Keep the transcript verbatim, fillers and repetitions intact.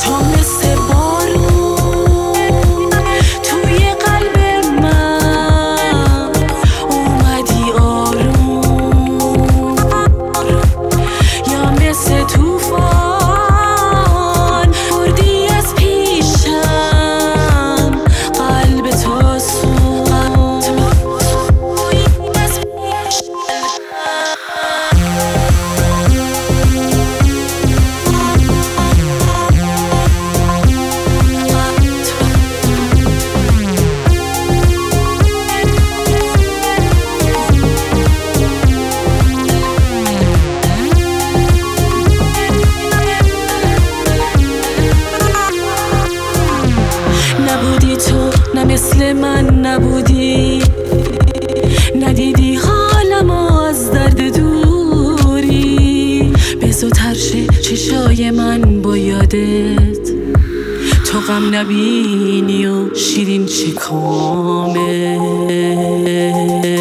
تو مثل بارون توی قلب من اومدی آروم، یا مثل توفان بردی از پیشم قلب تاسون. نبودی تو، نه مثل من نبودی، ندیدی حالمو از درد دوری. به زودتر شه چشای من با یادت، تو غم نبینی و شیرین چه کامه.